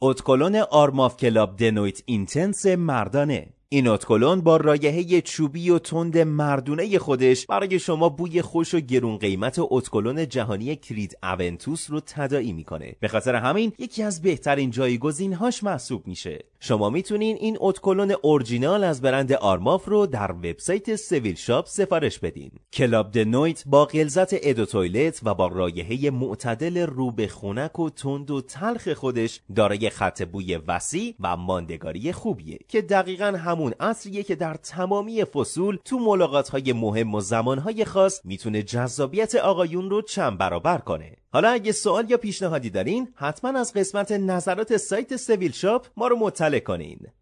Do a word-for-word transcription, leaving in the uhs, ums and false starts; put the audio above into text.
ادکلون آرماف کلاب دنویت اینتنس مردانه. این ادکلون با رایحه چوبی و تند مردونه خودش برای شما بوی خوش و گرون قیمت ادکلون جهانی کرید اونتوس رو تداعی میکنه. به خاطر همین یکی از بهترین جایگزین‌هاش محسوب میشه. شما میتونین این ادکلون اورجینال از برند آرماف رو در وبسایت سویل شاپ سفارش بدین. کلاب دنویت با غلظت ادو تویلت و با رایحه معتدل رو به خنک و تند و تلخ خودش دارای خط بوی وسیع و ماندگاری خوبیه که دقیقاً همون اون عصریه که در تمامی فصول تو ملاقات‌های مهم و زمانهای خاص میتونه جذابیت آقایون رو چند برابر کنه. حالا اگه سوال یا پیشنهادی دارین حتما از قسمت نظرات سایت سویل شاپ ما رو مطلع کنین.